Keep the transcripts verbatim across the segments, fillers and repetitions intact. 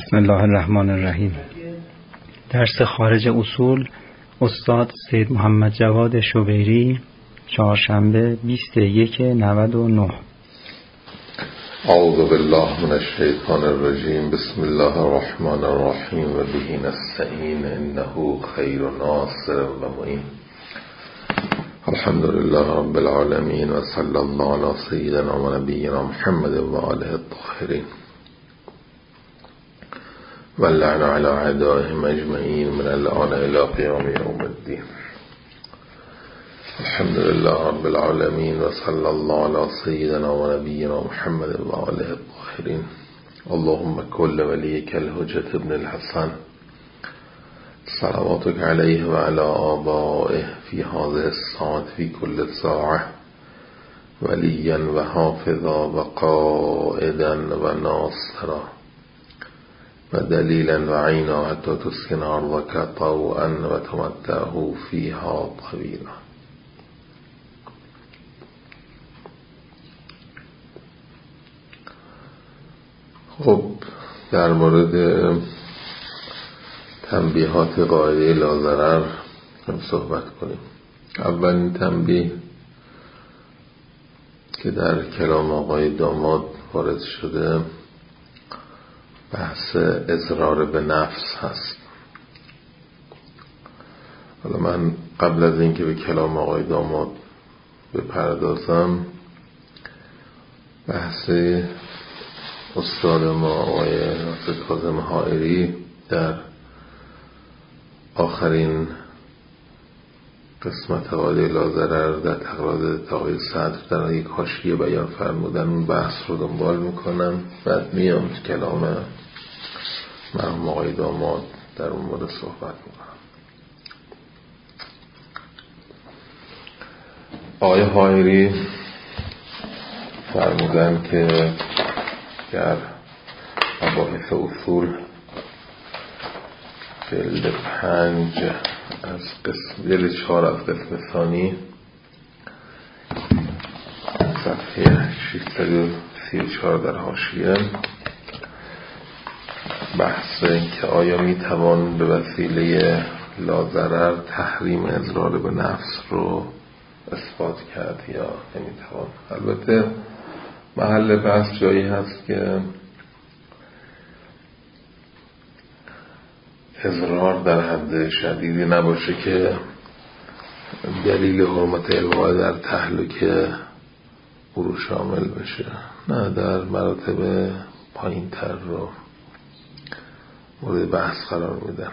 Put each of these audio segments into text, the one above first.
بسم الله الرحمن الرحیم. درس خارج اصول استاد سید محمد جواد شبیری، چهارشنبه بیست یک نود و نه. اعوذ بالله من الشیطان الرجیم. بسم الله الرحمن الرحیم و به نستعین انه خیر ناصر و معین. الحمد لله رب العالمین و صلی الله علی سیدنا و نبینا محمد و آله الطاهرین و اللعن علی اعدائهم اجمعین من الآن الی قیام یوم الدین. الحمد لله رب العالمین و صلی الله علی سیدنا و نبینا محمد و آله الطاهرین. اللهم کل ولیک الحجة ابن الحسن صلواتك علیه و علی آبائه فی هذه الساعة فی کل ساعة ولیا و حافظا و قائدا و ناصرا و دلیلا و عینا حتی تسکن ارضک طوعا و تمتعه فیها طویلا. خب، در مورد تنبیهات قاعده لا ضرر هم صحبت کنیم. اولین تنبیه که در کلام آقای داماد وارد شده بحث اضرار به نفس هست. حالا من قبل از اینکه به کلام آقای داماد بپردازم، بحث استاد ما آقای ناصر کاظم حائری در آخرین قسمت قاعده لا ضرر در تقریرات آقای صدر در یک حاشیه بیان فرمودن، اون بحث رو دنبال میکنم، بعد میام کلام مرحوم آقای داماد در اون مورد صحبت میکنم. آقای حائری فرمودن که در مباحث اصول جلد پنج از قسم جلد چهار از قسم ثانی صفحه ششصد و سی و چهار در حاشیه بحث این که آیا میتوان به وسیله لا ضرر تحریم اضرار به نفس رو اثبات کرد یا نمیتوان. البته محل بحث جایی هست که اضرار در حد شدیدی نباشه که دلیل حرمت القاء در تهلکه او رو شامل بشه، نه، در مراتب پایین تر رو مورد بحث قرار میدن.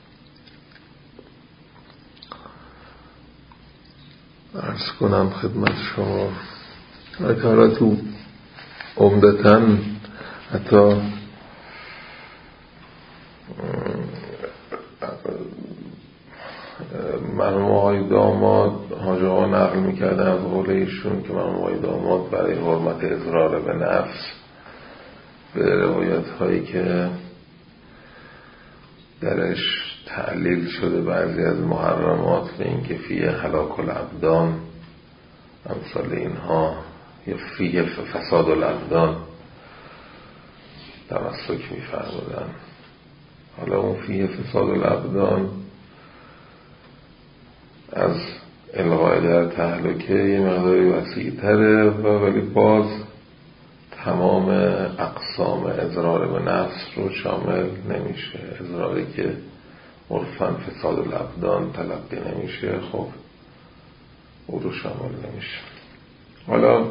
عرض کنم خدمت شما حالا تو عمدتاً حتی مرحوم آقای داماد حاج آقا نقل میکردن از قول ایشون که مرحوم آقای داماد برای حرمت اضرار به نفس به روایت هایی که درش تعلیل شده بعضی از محرمات به این که فیه هلاک الابدان امثال اینها یا فیه فساد الابدان تمسک میفرمودن. حالا اون فیه فساد الابدان از الغای در تهلکه یه مقداری وسیع تره و ولی باز تمام اقسام اضرار به نفس رو شامل نمیشه. اضراری که عرفاً فساد الابدان تلقی نمیشه، خب او رو شامل نمیشه. حالا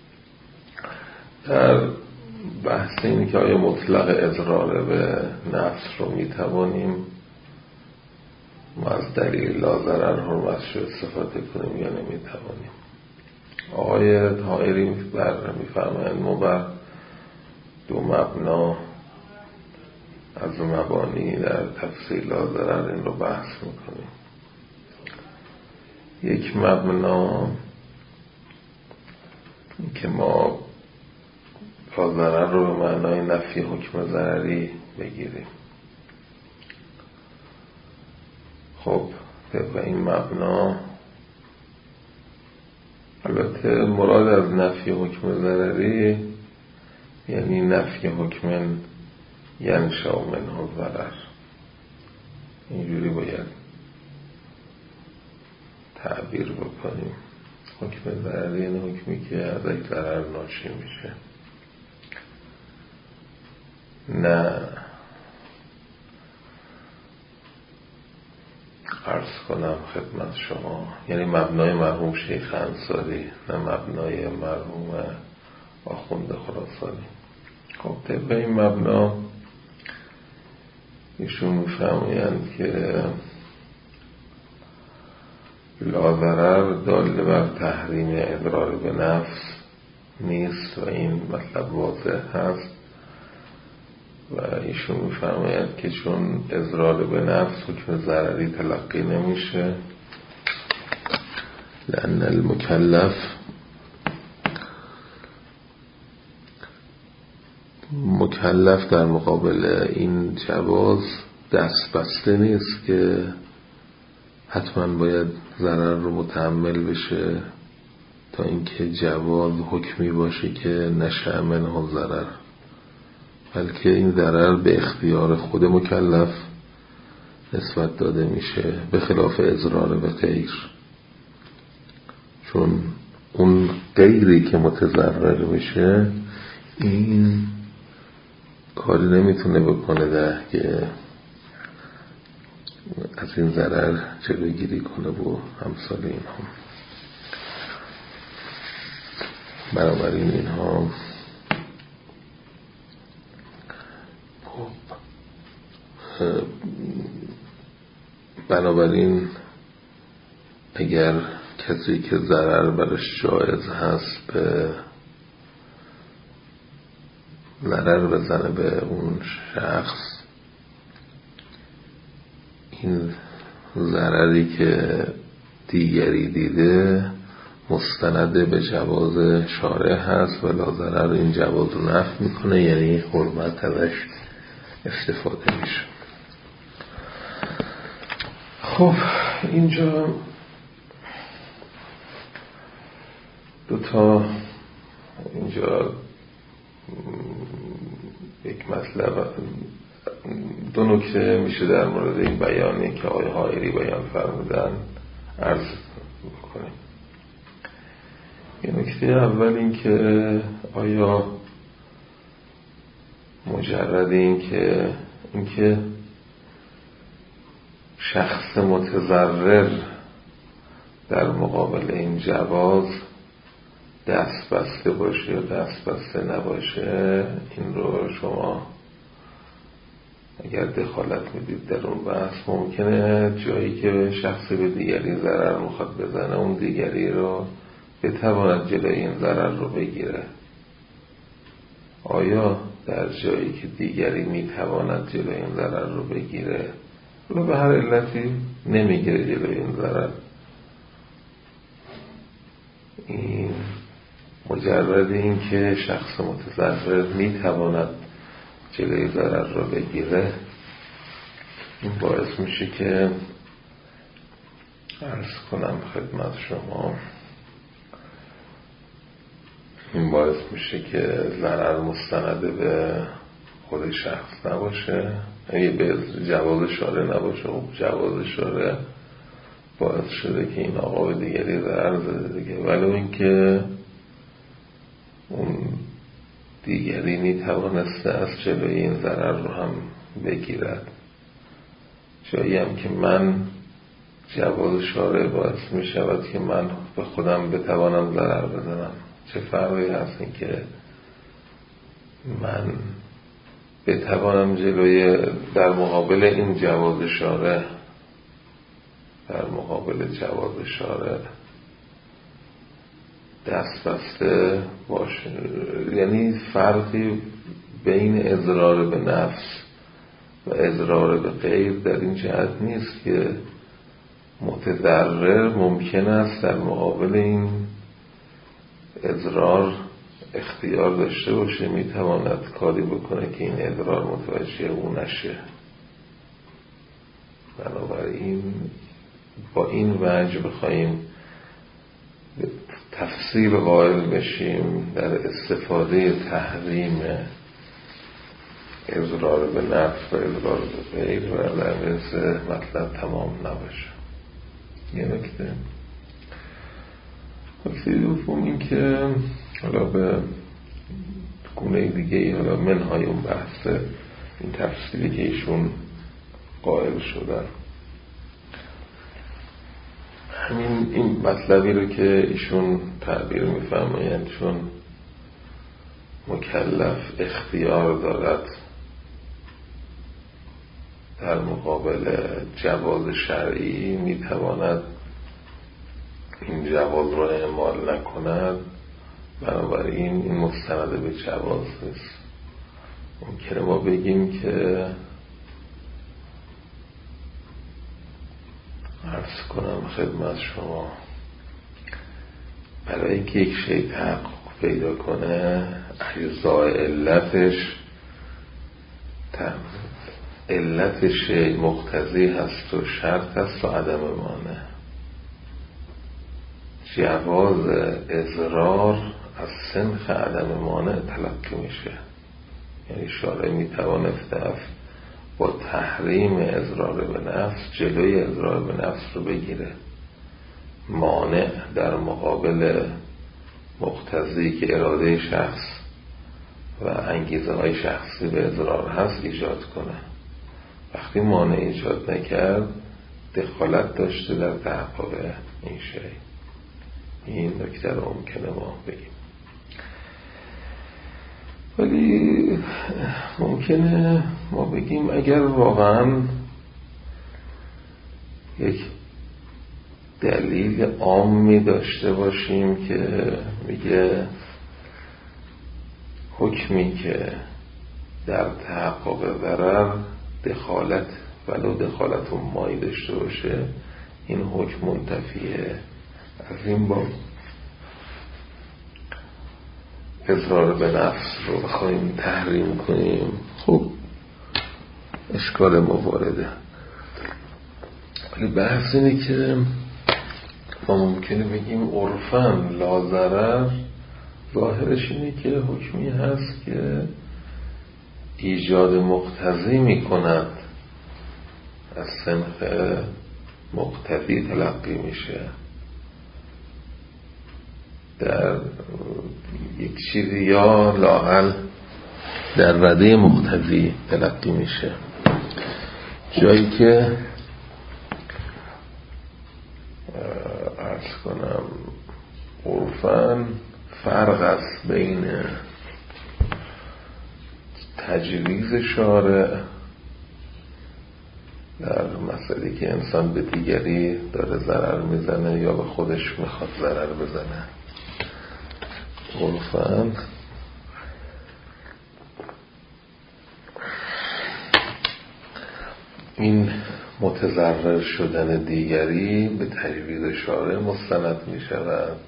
در بحث اینه که آیا مطلق اضرار به نفس رو میتوانیم ما از دلیل لا ضرر حرمتش رو استفاده کنیم یا نمیتوانیم. آقای حائری بر میفرمایند ما بر دو مبنا از مبانی در تفسیر لا ضرر این رو بحث میکنیم. یک مبنا که ما لا ضرر رو به معنای نفی حکم ضرری بگیریم. خب طبق این مبنا البته مراد از نفی حکم ضرری یعنی نفی حکم ینشأ منه الضرر. اینجوری باید تعبیر بکنیم. حکم ضرر یعنی حکمی که از یک ضرر ناشی میشه، نه عرض کنم خدمت شما، یعنی مبنای مرحوم شیخ انصاری نه مبنای مرحوم آخوند خراسانی. خب طبق این مبنا ایشون میفرمایند که لا ضرر دال بر تحریم اضرار به نفس نیست و این مطلب واضح هست و ایشون میفرمایند که چون اضرار به نفس حکم ضرری تلقی نمیشه، لأن المکلف مکلف در مقابل این جواز دست بسته نیست که حتما باید ضرر رو متحمل بشه تا اینکه جواز حکمی باشه که نشأ منه ضرر، بلکه این ضرر به اختیار خود مکلف نسبت داده میشه، به خلاف اضرار به غیر. چون اون غیری که متضرر میشه این کاری نمیتونه بکنه ده که از این ضرر جلوگیری کنه و امثال اینها. بنابراین اینها بنابراین اگر کسی که ضرر برش جایز هست به ضرر بزنه به اون شخص، این ضرری که دیگری دیده مستنده به جواز شارع هست و لا ضرر این جواز رو نفی میکنه، یعنی حرمت ازش استفاده میشه. خب اینجا دوتا اینجا یک مطلب دو نکته میشه در مورد این بیانی که آقای حائری بیان فرمودن عرض بکنیم. این نکته اول این که آیا مجرد این که این که شخص متضرر در مقابل این جواز دست بسته باشه یا دست بسته نباشه، این رو شما اگر دخالت میدید در اون بحث ممکنه جایی که شخص به دیگری ضرر میخواد بزنه اون دیگری رو بتواند جلوی این ضرر رو بگیره. آیا در جایی که دیگری میتواند جلوی این ضرر رو بگیره رو به هر علتی نمیگیره جلوی این ضرر، این مجرد این که شخص متضرر میتواند جلوی ضرر رو بگیره این باعث میشه که عرض کنم خدمت شما این باعث میشه که ضرر مستنده به خود شخص نباشه، اگه به جواز شارع نباشه و جواز شارع باعث شده که این آقا به دیگری ضرر زده دیگه، ولو اینکه اون دیگری میتوانسته از جلوی این ضرر رو هم بگیرد. جایی هم که من جواز شارع باعث می شود که من به خودم بتوانم ضرر بزنم، چه فرقی هست این که من بتوانم جلوی در مقابل این جواز شارع در مقابل جواز شارع دست بسته باشه. یعنی فرقی بین اضرار به نفس و اضرار به غیر در این جهت نیست که متضرر ممکن است در مقابل این اضرار اختیار داشته باشه، میتواند کاری بکنه که این اضرار متوجه او نشه. بنابراین با این وجه بخوایم تفسیر قائل بشیم در استفاده تحریم اضرار به نفس و اضرار به غیر و در مثل مطلب تمام نباشه. یه نکته نکته دوم این که حالا به گونه دیگه حالا منهای اون بحث این تفسیری که ایشون قائل شدن، همین این مطلبی رو که ایشون تعبیر میفرمایند چون مکلف اختیار دارد در مقابل جواز شرعی میتواند این جواز رو اعمال نکند، بنابراین این مستند به جواز نیست. ممکنه ما بگیم که عرض کنم خدمت شما برای اینکه یک شیء تحقق پیدا کنه اجزای علتش علت شیء مقتضی هست و شرط هست و عدم مانع. جواز اضرار از سنخ عدم مانع تلقی میشه، یعنی شارع میتوانست با تحریم اضرار به نفس جلوی اضرار به نفس رو بگیره. مانع در مقابل مقتضی که اراده شخص و انگیزه های شخصی به اضرار هست ایجاد کنه. وقتی مانع ایجاد نکرد دخالت داشته در تحقق این شیء. این نکته رو ممکنه ما بگیم، ولی ممکنه ما بگیم اگر واقعا یک دلیل عامی داشته باشیم که میگه حکمی که در تحقق ضرر دخالت ولو دخالت مایی داشته باشه این حکم منتفیه، از این با اضرار به نفس رو بخوایم تحریم کنیم خب اشکال موارده. ولی بحث اینه که ما ممکنه بگیم عرفاً لا ضرر ظاهرش اینه که حکمی هست که ایجاد مقتضی می کند، از سنخ مقتضی تلقی میشه، در یک چیزی یا لااقل در رده مقتضی تلقی میشه، جایی که عرض کنم عرفاً فرق است بین تجویز شارع در مسئله که انسان به دیگری داره ضرر میزنه یا به خودش میخواد ضرر بزنه. عرفاً این متضرر شدن دیگری به تجویز شارع مستند می شود،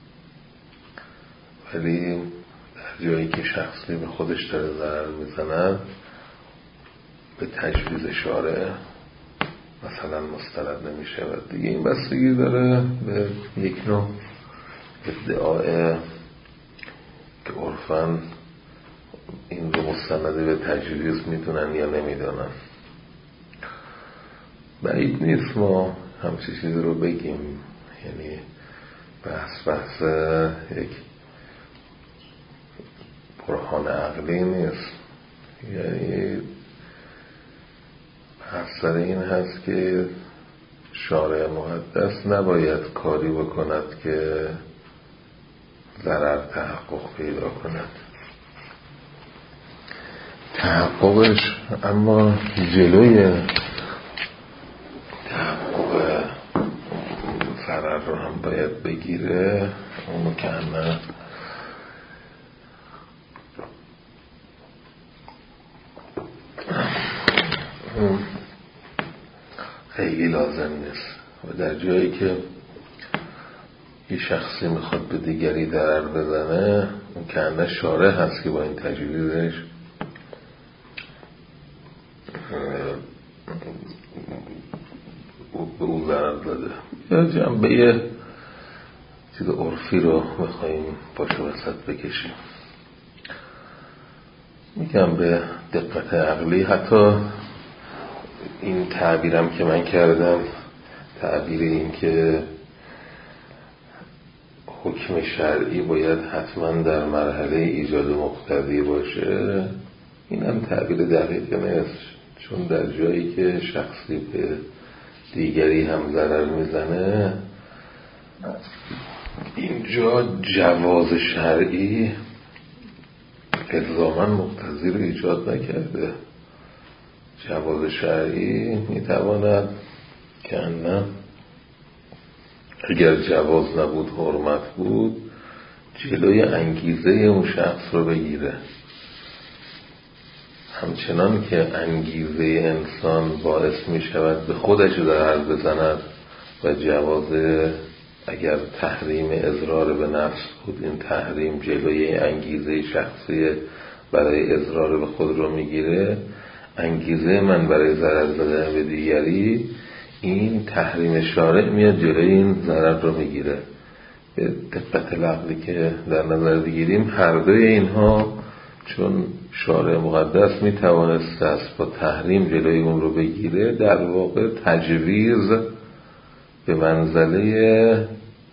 ولی در جایی که شخصی به خودش داره ضرر می زند به تجویز شارع مثلا مستند نمی شود. دیگه این بستگی داره به یک نوع ادعای که عرفاً این رو مستند به تجویز می دونن یا نمی دونن. بعید نیست ما همچی چیزی رو بگیم، یعنی بحث بحث یک برهان عقلی نیست، یعنی بحث سر این هست که شارع مقدس نباید کاری بکند که ضرر تحقق پیدا کند. تحققش اما جلوی تحقق ضرر رو هم باید بگیره. اونو که همه خیلی لازم نیست و در جایی که یه شخصی میخواد به دیگری ضرر بزنه اون که همه شارع هست که با این تجویزش به او ضرر داده. یا جنبه یه چیز عرفی رو میخواییم باشه وسط بکشیم. میگم به دقت عقلی. حتی این تعبیرم که من کردم، تعبیر این که حکم شرعی باید حتما در مرحله ایجاد مقتضی باشه، این هم تعبیر دقیق نیست، چون در جایی که شخصی به دیگری هم ضرر میزنه، اینجا جواز شرعی الزاماً مقتضی رو ایجاد نکرده. جواز شرعی میتواند که نه اگر جواز نبود حرمت بود جلوی انگیزه اون شخص رو بگیره، همچنان که انگیزه انسان باعث می شود به خودش ضرر بزند و جواز اگر تحریم اضرار به نفس بود، این تحریم جلوی انگیزه شخصی برای اضرار به خود رو میگیره، انگیزه من برای ضرر زدن به دیگری، این تحریم شارع میاد جلوی این ضرر رو میگیره. به دقت عقلی که در نظر بگیریم هر دوی اینها، چون شارع مقدس میتوانست است با تحریم جلوی اون رو بگیره، در واقع تجویز به منزله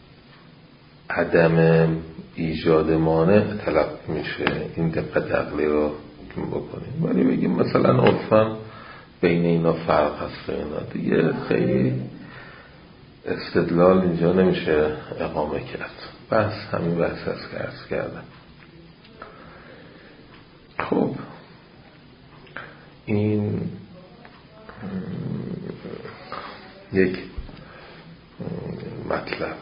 عدم ایجاد مانع طلب میشه. این دقت عقلی رو بکنیم. ولی بگیم مثلا عرفاً بین اینا فرق هست، اینا دیگه خیلی استدلال اینجا نمیشه اقامه کرد. بس همین بحث هست که عرض کردم. خب این یک مطلب.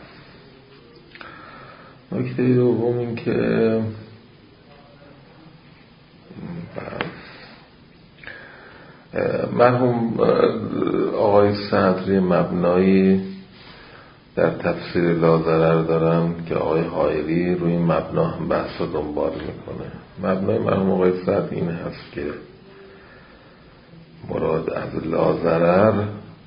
نکته دوم این که مرحوم آقای صدری مبنایی در تفسیر لاضرر دارم که آقای حائری روی مبنا هم بحث رو دنبال میکنه. مبنای مرحوم آقای صدری این هست که مراد از لاضرر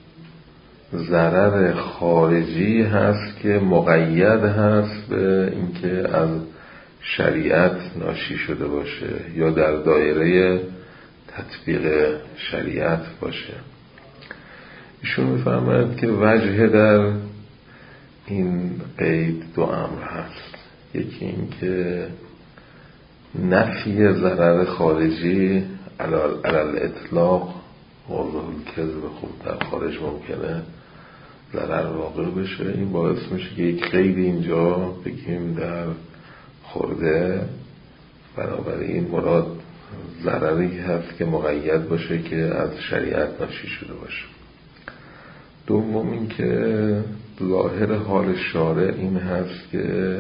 ضرر خارجی هست که مقید هست به اینکه از شریعت ناشی شده باشه یا در دایره تطبیق شریعت باشه. ایشون میفرماید که وجه در این قید دو امر هست. یکی این که نفی ضرر خارجی علل اطلاق موضوع کذب خوب در خارج ممکنه ضرر واقع بشه. این باعث میشه که یک قید اینجا بگیم در خورده، بنابراین مراد ضرری هست که مقید باشه که از شریعت ناشی شده باشه. دوم این که ظاهر حال شارع این هست که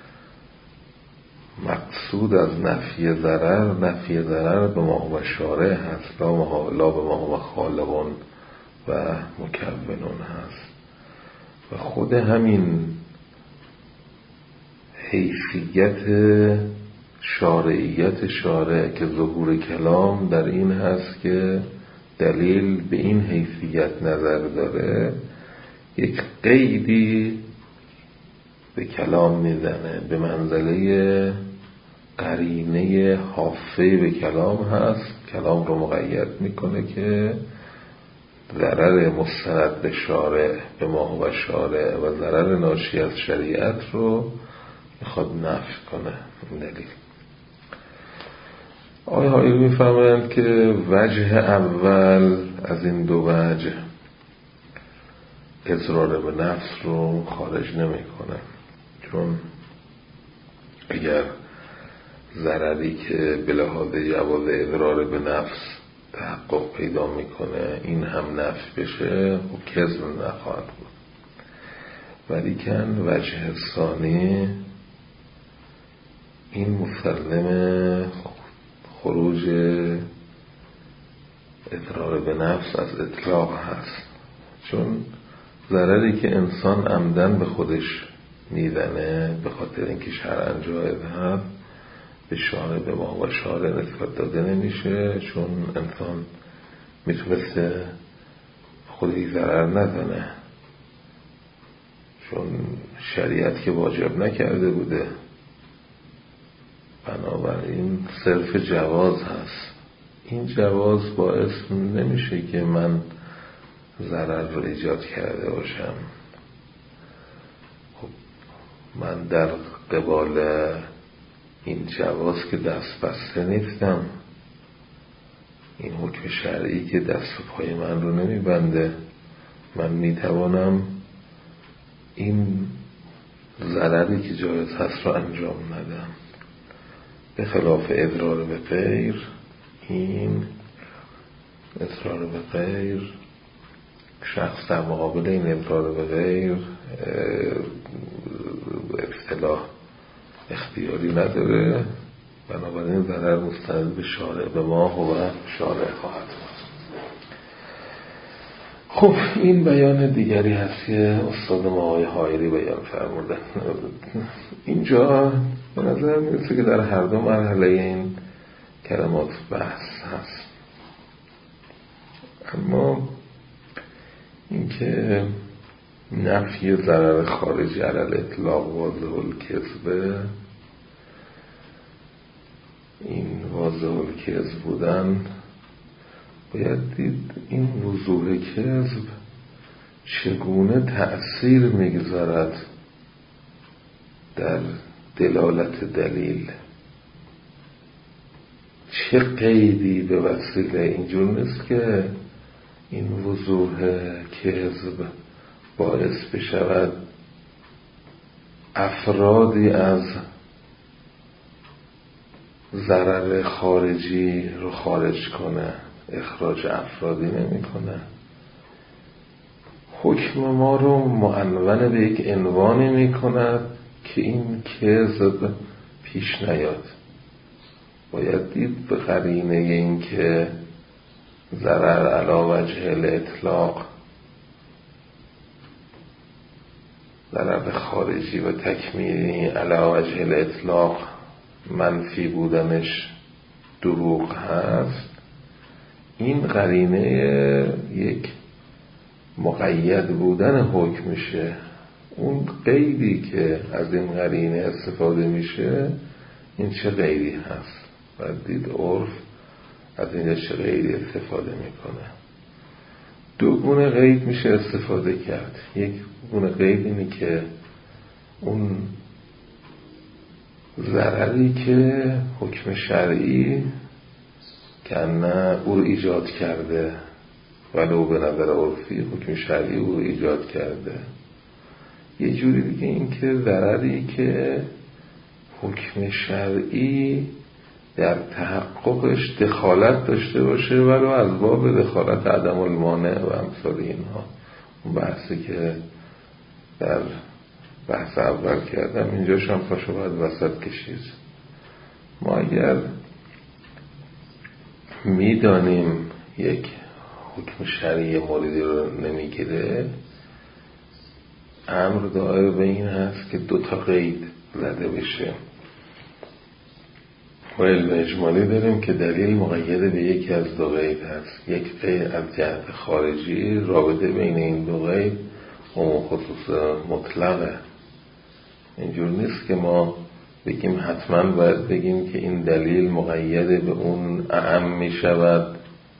مقصود از نفی ضرر نفی ضرر به ما هو شارع هست، لا به ما هو خالقون و مکونون هست. و خود همین حیثیت شارعیت شارع که ظهور کلام در این هست که دلیل به این حیثیت نظر داره، یک قیدی به کلام میزنه، به منزله قرینه حافظه به کلام هست، کلام رو مقید میکنه که ضرر مستند به شارع به ما هو شارع و ضرر ناشی از شریعت رو میخواد نفی کنه. این دلیل. آقای حائری میفرمایند که وجه اول از این دو وجه اضرار به نفس رو خارج نمیکنه، چون اگر ضرری که به لحاظ جواز اضرار به نفس تحقق پیدا میکنه این هم نفی بشه و کذب نخواهد بود. ولیکن وجه ثانی این مسلم خروج اضرار به نفس از اطلاق هست، چون ضرری که انسان عمدن به خودش میزنه به خاطر اینکه شرعاً جایز هست به شارع به ما و شارع نسبت داده نمیشه، چون انسان میتونسته خودی ضرر نزنه، چون شریعت که واجب نکرده بوده. بنابراین صرف جواز هست. این جواز باعث نمیشه که من ضرر رو ایجاد کرده باشم. خب من در قبال این جواز که دست بسته نیستم. این حکم شرعی که دست و پای من رو نمیبنده. من میتوانم این ضرری که جایز هست رو انجام ندم. به خلاف اضرار به غیر، این اضرار به غیر شخص در مقابل این اضرار به غیر اصطلاح اختیاری نداره. بنابراین ضرر مستند به شارع، به ما و شارع خواهد بود. خب این بیان دیگری هست که استاد ما آقای حایری بیان فرمودن. اینجا به نظر میرسه که در هر دو مرحله این کلمات بحث هست. اما اینکه نفی ضرر خارجی علی الاطلاق واضح الکذب، این واضح الکذب بودن، باید دید این وضوح کذب چگونه تأثیر میگذارد در دلالت دلیل. چه قیدی به وسیله، اینجور نیست که این وضوح کذب باعث بشود افرادی از ضرر خارجی رو خارج کنه، اخراج افرادی نمی کنه. حکم ما رو معنون به یک عنوانی می کند که این کذب پیش نیاد. باید دید به قرینه این که ضرر علی وجه الاطلاق، ضرر خارجی و تکمیلی علی وجه الاطلاق منفی بودنش دروغ هست. این قرینه یک مقید بودن حکم میشه. اون قیدی که از این قرینه استفاده میشه این چه قیدی هست؟ باید دید عرف از این چه قیدی استفاده میکنه. دو گونه قید میشه استفاده کرد. یک گونه قید اینی که اون ضرری که حکم شرعی که نه او رو ایجاد کرده، ولو به نظر عرفی حکم شرعی او رو ایجاد کرده. یه جوری دیگه این که ضرری که حکم شرعی در تحققش دخالت داشته باشه، ولو از باب دخالت عدم المانع و امثال اینها. اون بحثی که در بحث اول کردم اینجاش هم پاشو باید وسط کشید. ما اگر میدانیم یک حکم شرعی موردی رو نمیگیره، امر دائر به این هست که دو تا قید زده بشه. ما علم اجمالی داریم که دلیل مقید به یکی از دو قید هست. یک قید از جهت خارجی، رابطه بین این دو قید و خصوص مطلقه. اینجور نیست که ما بگیم حتما باید بگیم که این دلیل مقید به اون اعم می شود،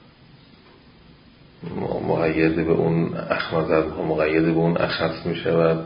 مقید به اون اخمد مقید به اون اخص می شود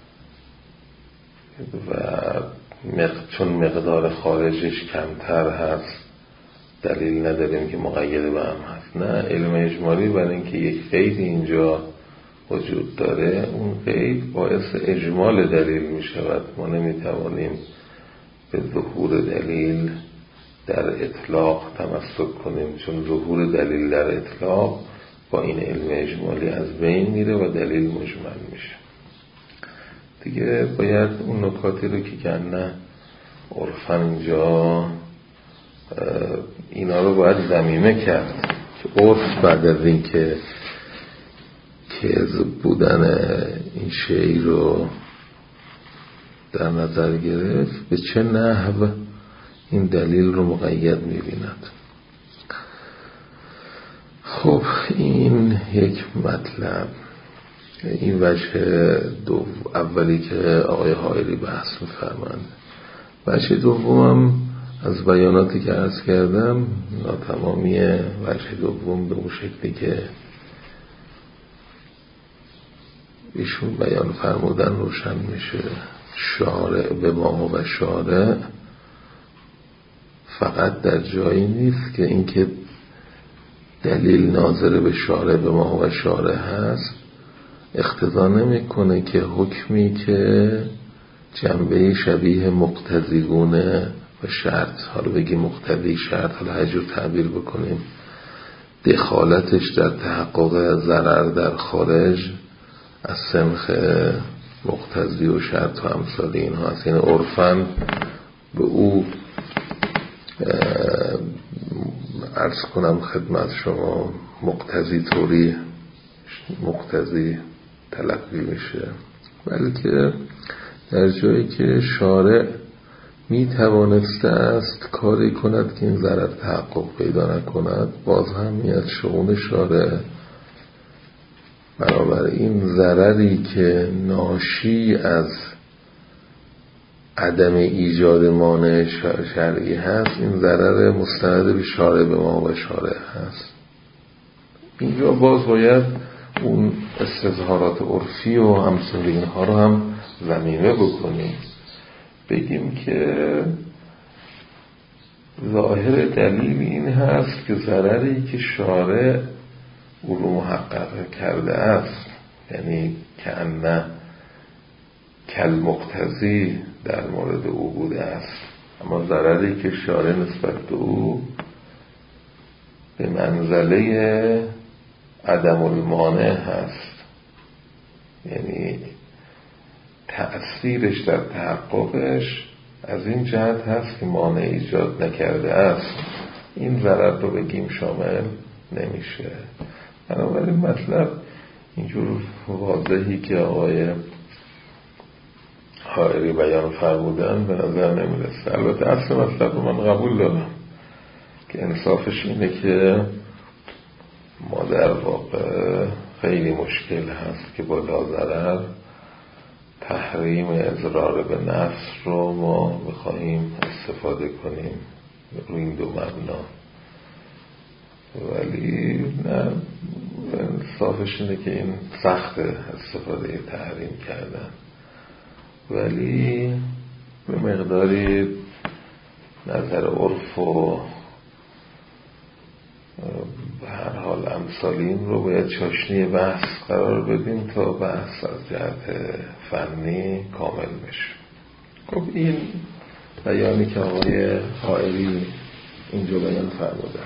و چون مقدار خارجش کمتر هست دلیل نداریم که مقید به هم هست. نه، علم اجمالی برای اینکه یک قید اینجا وجود داره، اون قید باعث اجمال دلیل می شود. ما نمی توانیم به ظهور دلیل در اطلاق تمسک کنیم، چون ظهور دلیل در اطلاق با این علم اجمالی از بین میره و دلیل مجمل میشه. دیگه باید اون نکاتی رو که کنه عرفاً اینجا اینا رو باید ضمیمه کرد که عرف بعد از این که کذب بودن این شی رو در نظر گرفت، به چه نحو این دلیل رو مقید می‌بیند. خب این یک مطلب. این وجه دو اولی که آقای حایری بحث می‌فرمایند. وجه دومم از بیاناتی که عرض کردم ناتمامی وجه دوم به اون شکلی که ایشون بیان فرمودن روشن میشه. شارع به ما و شارع فقط در جایی نیست که اینکه دلیل ناظر به شارع به ما و شارع هست اقتضا نمیکنه که حکمی که جنبه شبیه مقتضیگونه و شرط، حالا بگیم مقتضی شرط، حالا هر جور تعبیر بکنیم، دخالتش در تحقق ضرر در خارج از سنخ مقتضی و شرط و امثال اینها هست. یعنی عرفاً به او عرض کنم خدمت شما مقتضی طوری مقتضی تلقی میشه، بلکه در جایی که شارع می توانسته است کاری کند که این ضرر تحقق پیدا نکند، باز هم میاد شؤون شارع برابر این ضرری که ناشی از عدم ایجاد مانع شرعی هست، این ضرر مستند به شارع به ما و شارع هست. اینجا باز باید اون استظهارات عرفی و امثال اینها رو هم ضمیمه بکنیم، بگیم که ظاهر دلیل این هست که ضرری که شارع او رو محقق کرده است، یعنی که انه کل مقتضی در مورد او بوده است، اما ضرری که شارع نسبت به او به منزله عدم المانع هست، یعنی تأثیرش در تحققش از این جهت هست که مانع ایجاد نکرده است، این ضرر رو بگیم شامل نمیشه. بنابراین مطلب اینجور واضحی که آقای حائری بیان فرمودن به نظر نمیرسه. البته اصل مطلب رو من قبول دارم که انصافش اینه که ما در واقع خیلی مشکل هست که با لاضرر تحریم اضرار به نفس رو ما بخواهیم استفاده کنیم روی این دو مبنا، ولی نه، انصافش اینه که این سخت استفاده تحریم کردن، ولی به مقداری نظر عرف و به هر حال امثالین رو باید چاشنی بحث قرار بدیم تا بحث از جهت فنی کامل بشه. خب این بیانی که آقای حائری اینجا بیان فرمودن.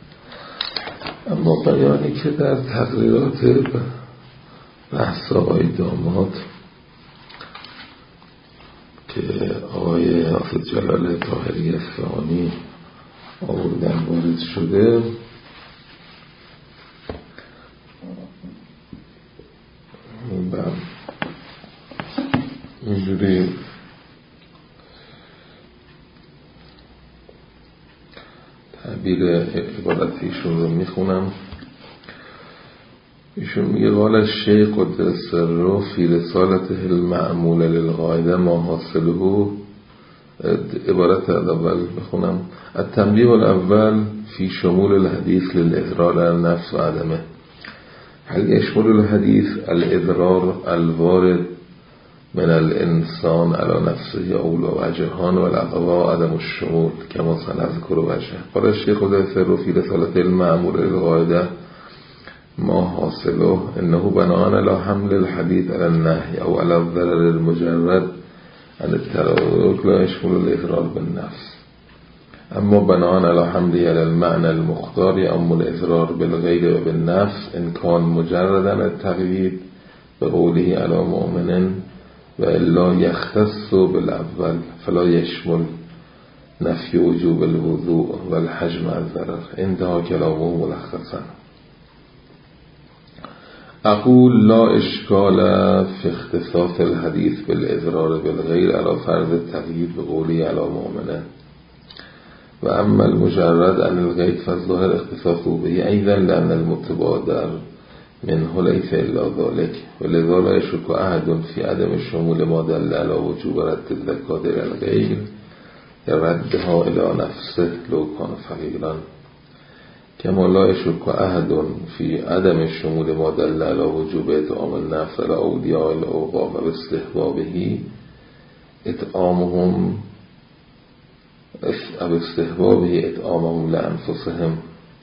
اما بیانی که در تقریرات بحث آقای داماد که آقای حافظ جلال طاهری اصفهانی آوردن وارد شده، اینجوری تعبیر عبارتیشون رو میخونم. ایشون میگه قال الشیخ قدس سره فی رسالته المعمول للقاعده ما حاصله. عبارت اول بخونم: التنبیه الاول فی شمول الحدیث للاضرار علی النفس و عدمه. هل يشمل الحديث الإضرار الوارد من الإنسان على نفسه أول وجهان والأقوى عدم الشمول كما سنذكر وجهه. قال الشيخ ذكر في رسالة المعمول للقاعدة ما حاصله إنه بناء على حمل الحديث على النهي أو على الضرر المجرد عن الترك لا يشمل الإضرار بالنفس، اما بناء على حمله على المعنى المختار يأم الإضرار بالغير وبالنفس إن كان مجردا التقييد بقوله على مؤمن وإلا يختص بالأول فلا يشمل نفي وجوب الوضوء والحجم الضرر. انتهى كلامه ملخصا. أقول لا إشكال في اختصاص الحديث بالإضرار بالغير على فرض التقييد بقوله على مؤمن، و اما المجرد عن الغیب فالظاهر اختصاصه به ایضا لأن المتبادر منه ليس إلا ذلك ولذا لا يشك أحد في عدم الشمول ما دل على وجوب رد الزكاة إلى الغير ردها الى نفسه لو کان فقیرا کما لا یشک احد فی عدم شمول ما دل علی وجوب اطعام النفس علی اودیاء الاوقاف و استحبابه اطعامهم او استحبابه اطعامهم لانفسهم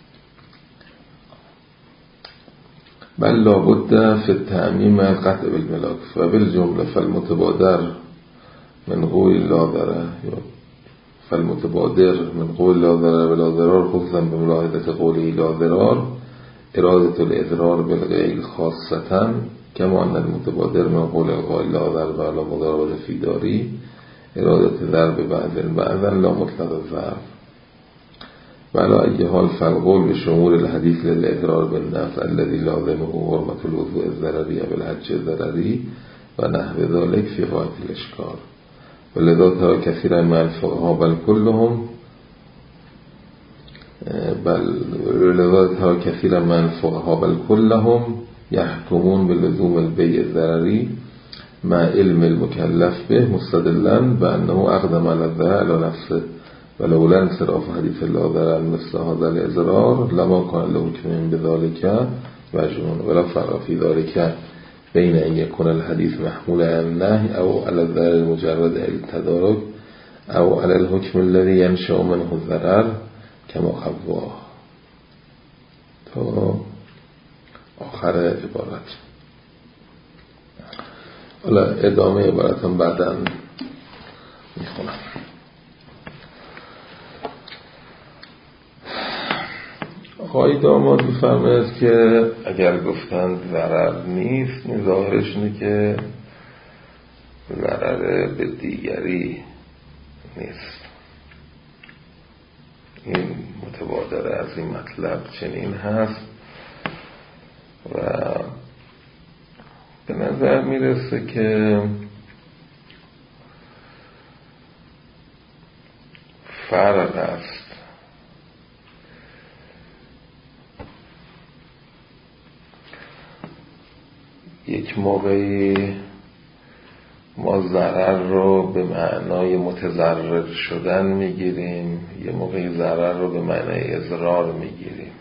بل لابد فی التعمیم قطع بالملاک و بالجمله فالمتبادر من قول لا ضرر فالمتبادر من قول لا ضرر ولا ضرر خصوصا بملاحظه قوله لا ضرر اراده الاضرار بالغیر خاصه كما ان المتبادر من قول القائل لا ضرر ولا مضاربه فی داری اراده ضرب بعض بعضا لا مطلق الضرب وعلى أي حال فالقول بشمول الحديث للإقرار بالنفس الذي لازمه حرمة الوضوء الضرري بالحج الضرري ونحو ذلك في غاية الإشكال ولذا ترى كثيرا من الفقهاء بل كلهم بل ولذا ترى كثيرا من الفقهاء بل كلهم يحكمون بلزوم البيع الضرري مع علم المكلف به مستدلا بأنه أقدم على الضرر على نفسه ولولا انصراف حديث لا ضرر مثل هذا الإضرار لما كان له حكم بذلك وجه ولا فرق في ذلك بين أن يكون الحديث محمول على النهي أو على الضرر المجرد التدارك أو على الحكم الذي ينشأ منه الضرر كما قبضاه تا آخر عبارت. حالا ادامه عبارتم بعداً میخونم. آقای داماد می‌فرماید که اگر گفتند ضرر نیست، این ظاهرش اینه که ضرر به دیگری نیست. این متبادر از این مطلب چنین هست و به نظر میرسه که فرق است یک موقعی ما ضرر رو به معنای متضرر شدن میگیریم، یه موقعی ضرر رو به معنای اضرار میگیریم.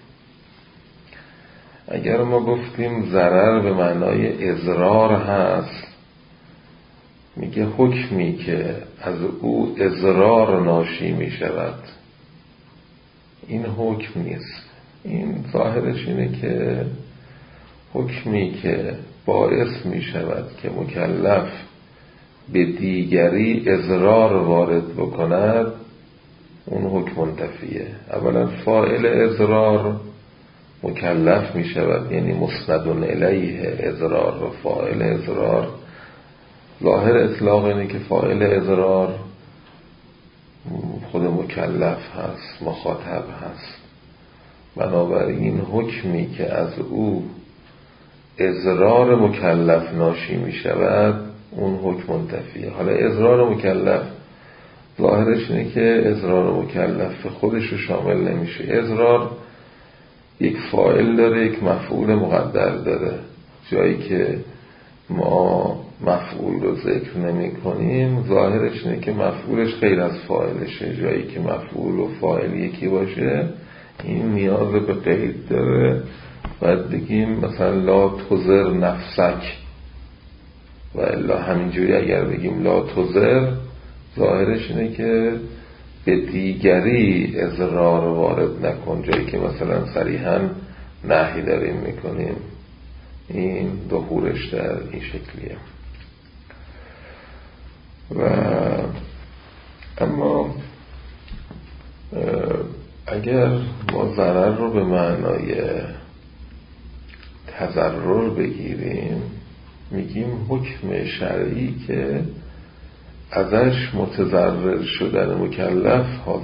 اگر ما گفتیم ضرر به معنای اضرار هست، میگه حکمی که از او اضرار ناشی میشود این حکم نیست. این ظاهرش اینه که حکمی که باعث می شود که مکلف به دیگری اضرار وارد بکند اون حکم منتفیه. اولا فاعل اضرار مکلف می شود، یعنی مسند الیه اضرار و فاعل اضرار. ظاهر اطلاق اینه که فاعل اضرار خود مکلف هست، مخاطب هست. بنابراین حکمی که از او اضرار مکلف ناشی می شود اون حکم منتفیه. حالا اضرار مکلف ظاهرش اینه که اضرار مکلف خودش رو شامل نمیشه. اضرار یک فاعل داره، یک مفعول مقدر داره. جایی که ما مفعول رو ذکر نمی کنیم ظاهرش اینه که مفعولش غیر از فاعلشه. جایی که مفعول و فاعل یکی باشه این نیاز به قید داره. باید بگیم مثلا لا تضر نفسک و الا همینجوری اگر بگیم لا تضر ظاهرش اینه که به دیگری اضرار وارد نکن. جایی که مثلا صریحاً نهی داریم میکنیم این ظهورش در این شکلیه. و اما اگر ما ضرر رو به معنای تضرر بگیریم میگیم حکم شرعی که ازش متضرر شدن مکلف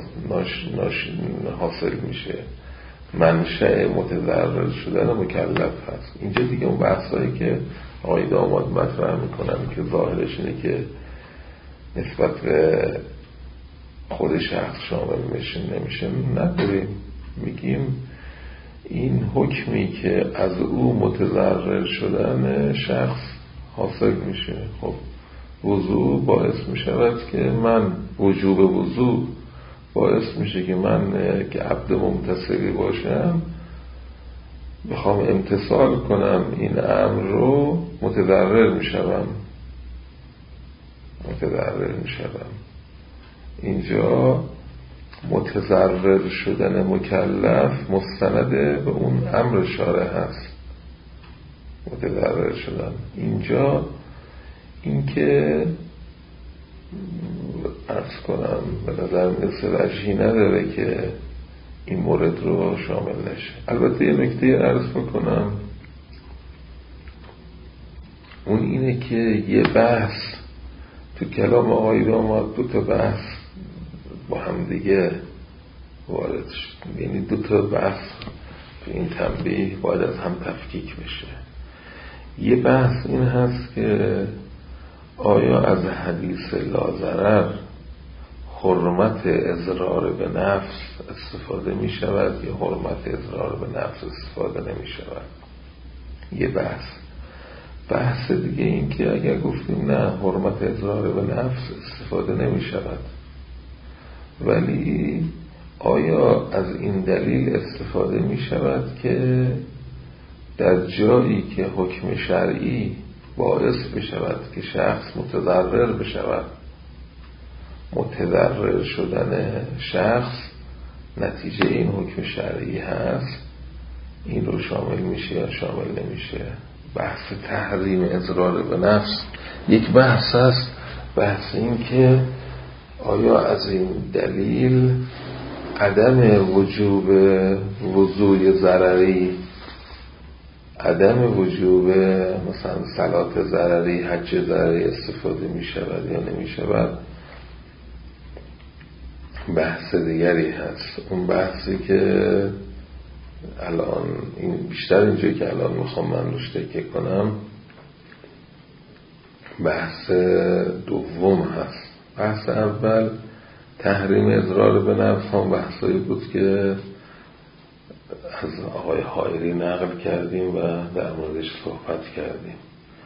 حاصل میشه، منشأ متضرر شدن مکلف هست. اینجا دیگه اون بحثایی که آقای داماد مطرح میکنن که ظاهرش اینه که نسبت به خود شخص شامل میشه نمیشه نداریم. میگیم این حکمی که از او متضرر شدن شخص حاصل میشه. خب وضوع باعث می شود که من وجوب وضوع باعث میشه که من که عبد ممتثلی باشم بخوام امتثال کنم این امر رو متضرر میشم متضرر میشم اینجا متضرر شدن مکلف مستنده به اون امر شارع هست. متضرر شدن اینجا این که عرض کنم به نظر مثل وجهی نداره که این مورد رو شامل نشه. البته یه نکته عرض بکنم، اون اینه که یه بحث تو کلام آقای داماد دو تا بحث با هم دیگه وارد شد، یعنی دو تا بحث تو این تنبیه باید از هم تفکیک بشه. یه بحث این هست که آیا از حدیث لاضرر حرمت اضرار به نفس استفاده می شود یا حرمت اضرار به نفس استفاده نمی شود؟ یه بحث. بحث دیگه این که اگر گفتیم نه حرمت اضرار به نفس استفاده نمی شود، ولی آیا از این دلیل استفاده می شود که در جایی که حکم شرعی باعث بشود که شخص متضرر بشود، متضرر شدن شخص نتیجه این حکم شرعی هست، این رو شامل میشه یا شامل نمیشه؟ بحث تحریم اضرار به نفس یک بحث است. بحث این که آیا از این دلیل عدم وجوب وضوع ضرری، عدم وجوب مثلا صلات ضرری، حج ضرری استفاده می شود یا نمی شود، بحث دیگری هست. اون بحثی که الان این بیشتر اینجایی که الان میخوام من روش تکیه کنم بحث دوم هست. بحث اول تحریم اضرار به نفس هم بحثایی بود که از آقای حائری نقل کردیم و در موردش صحبت کردیم.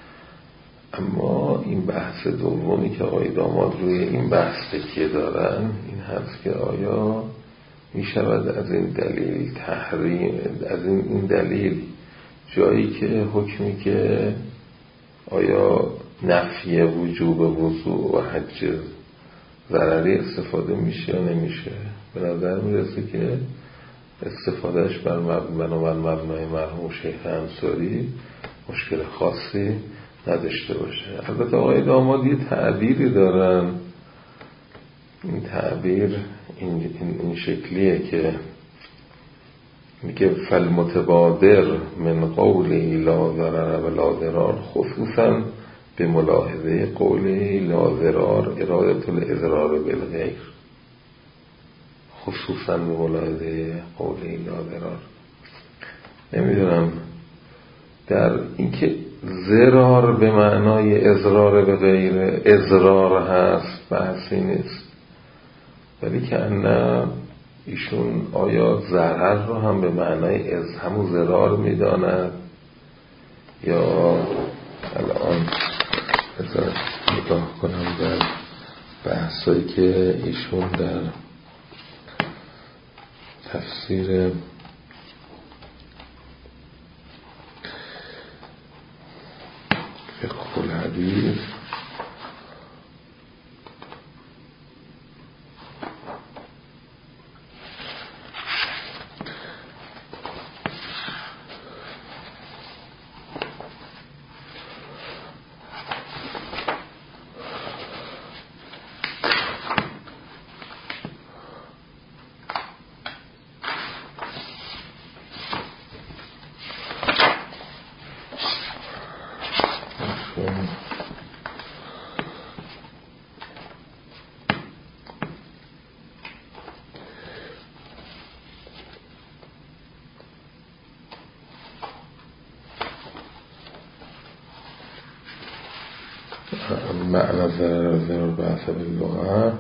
اما این بحث دومی که آقای داماد روی این بحث تکیه دارن این هست که آیا می شود از این دلیل تحریم، از این, این دلیل جایی که حکمی که آیا نفی وجوب وضوع و حج ضرری استفاده میشه یا نمیشه؟ به نظر میرسه که استفادهش بر بنابر مبنای مرحوم شیخ انصاری مشکل خاصی نداشته باشه. البته آقای داماد یه تعبیری دارن، این تعبیر این, این, این شکلیه که میگه فالمتبادر من قولی لا ضرر و لا ضرار خصوصا به ملاحظه قولی لا ضرار ارادت الاضرار بالغیر، خصوصا به ملاحظه قولی لا ضرار. نمیدونم در اینکه ضرار به معنای اضرار به غیر اضرار هست بحثی نیست، ولی که نه ایشون آیا ضرر رو هم به معنای از همون ضرار میداند یا الان بذار نگاه کنم در بحثایی که ایشون در تفسیر فقه الحدیث معنى ضرر ضرر بحث باللغة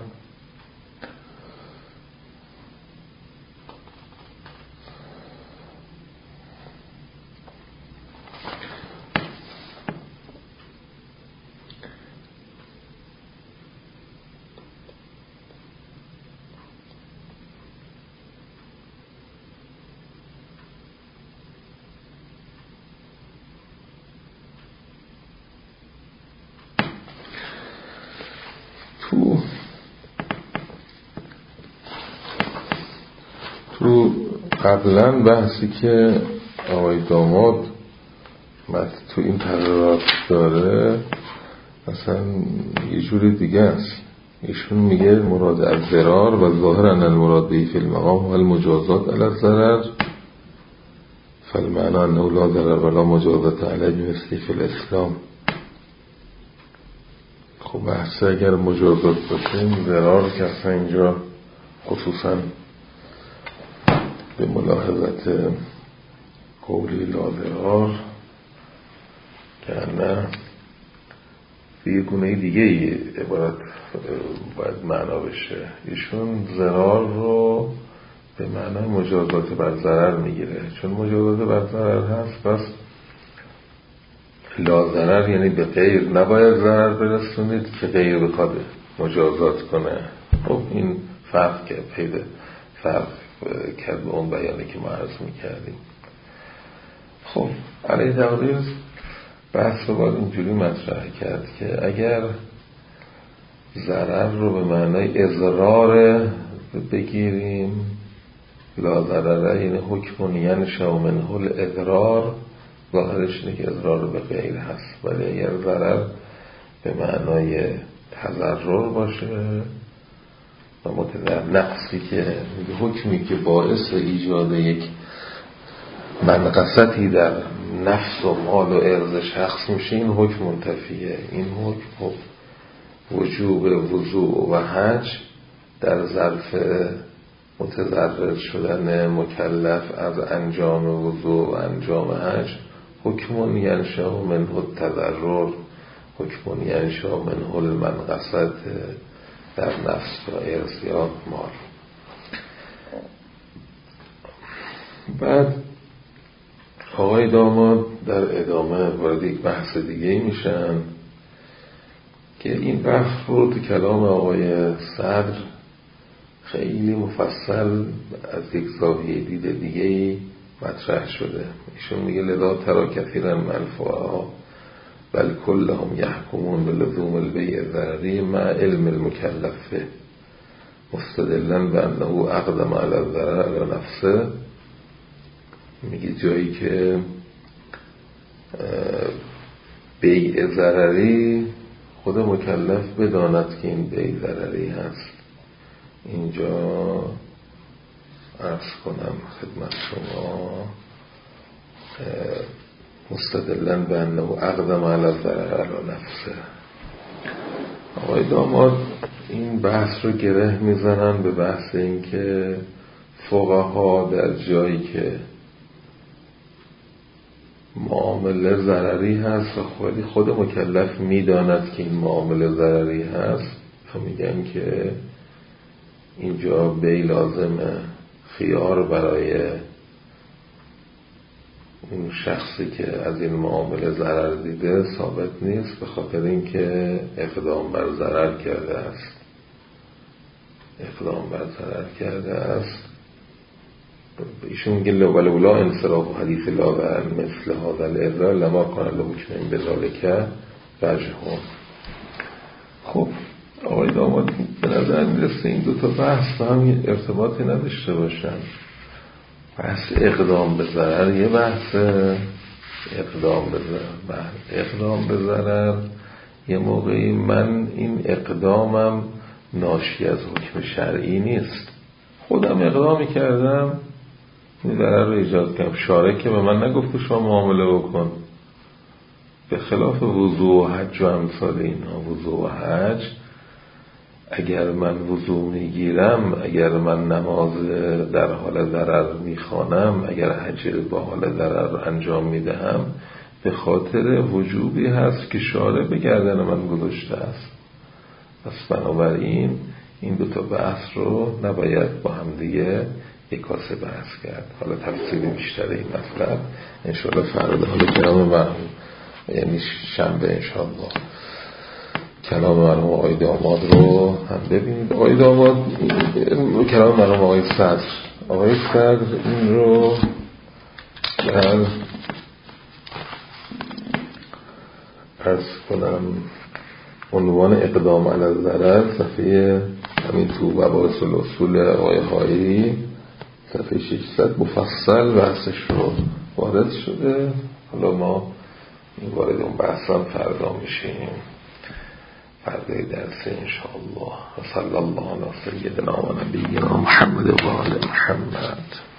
قبلا بحثی که آقای داماد تو این تقرارات داره اصلا یه جوری دیگه است. ایشون میگه مراد از ضرار و ظاهرا المراد به فی المقام و المجازات علی الضرر فالمعنی انه لا ضرر ولا مجازات علیه مثل فی الاسلام. خب بحث اگر مجازات باشه این ضرار که اصلا اینجا خصوصا به ملاحظت قولی لا ضرار که نه یه گونه دیگه ای عبارت باید معنا بشه. ایشون ضرار رو به معنای مجازات بر ضرر میگیره، چون مجازات بر ضرر هست پس لا ضرر یعنی به غیر نباید ضرر برسونید که غیر بخواد مجازات کنه. خب این فرق که پیدا فرق کرد به اون بیانی که ما عرض میکردیم. خب علیه تقدیر بحث رو باید اینجوری مطرح کرد که اگر ضرر رو به معنای اضرار بگیریم، لا ضرر یعنی حکم ینشأ منه الاضرار، ظاهرش اینه که اضرار به غیر هست. ولی اگر ضرر به معنای تضرر باشه و متضرر نقصی که حکمی که باعث ایجاد یک منقصتی در نفس و مال و عرض شخص میشه، این حکم منتفیه. این حکم وجوب وضوء و حج در ظرف متضرر شدن مکلف از انجام وضوء و انجام حج حکم ینشأ منه التضرر، حکم ینشأ منه المنقصت در نفس و عرض یا مال. بعد آقای داماد در ادامه وارد یک بحث دیگه میشن که این بحث رو تو کلام آقای صدر خیلی مفصل از یک زاویه دید دیگه مطرح شده. ایشون میگه لذا ترا کثیرا من الفقهاء بل کلهم یحکمون بلزوم البیع الضرری مع علم المکلف مستدلا بانه اقدم علی الضرر علی نفسه. میگه جایی که بیع ضرری خود مکلف بداند که این بیع ضرری هست. اینجا عرض کنم خدمت شما مستدلن به انه اقدم علی الضرر علی نفسه. آقای داماد این بحث رو گره میزنن به بحث این که فقها در جایی که معامله ضرری هست و خودی خود مکلف میداند که این معامله ضرری هست و میگن که اینجا بی لازمه، خیار برای اون شخصی که از این معامله ضرر دیده ثابت نیست، به خاطر اینکه اقدام بر ضرر کرده است اقدام بر ضرر کرده است ایشون میگه لولا انصراف حدیث لا و مثل هذا الاضرار لما کان لحکم بذالک وجهون. خب آقای داماد به نظر میرسه این دوتا بحث هم ارتباطی نداشته باشن. بحث اقدام به ضرر یه بحث، اقدام به ضرر اقدام به ضرر یه موقعی من این اقدامم ناشی از حکم شرعی نیست، خودم اقدامی کردم این ضرر رو ایجاد کردم. شارع که به من نگفت شما معامله بکن، به خلاف وضوء و حج و امثال اینها. وضوء و حج اگر من وضوء میگیرم، اگر من نماز در حال ضرر میخوانم، اگر حج با حال ضرر انجام میدهم، به خاطر وجوبی هست که شارع به گردن من گذاشته است. پس بنابراین این دو تا بحث رو نباید با هم دیگه یک کاسه بحث کرد. حالا تفصیل بیشتر این مطلب انشاءالله فردا حالا کلام مرحوم یعنی شنبه انشاءالله کلام مرحوم آقای داماد رو هم ببینید. آقای داماد کلام مرحوم آقای صدر آقای صدر این رو در عرض کنم عنوان اقدام علی الضرر صفحه همین تو مباحث الاصول آقای حائری صفحه ششصد مفصل بحثش رو وارد شده. حالا ما وارد اون بحثم فردا میشیم، فردای درس انشاءالله. صلی الله علی سیدنا و نبینا محمد و آل محمد.